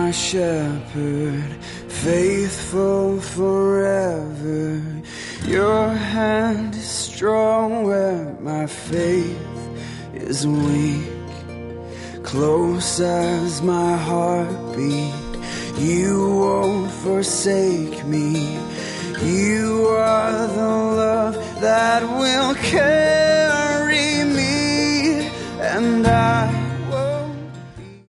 my shepherd, faithful forever. Your hand is strong where my faith is weak. Close as my heartbeat, you won't forsake me. You are the love that will carry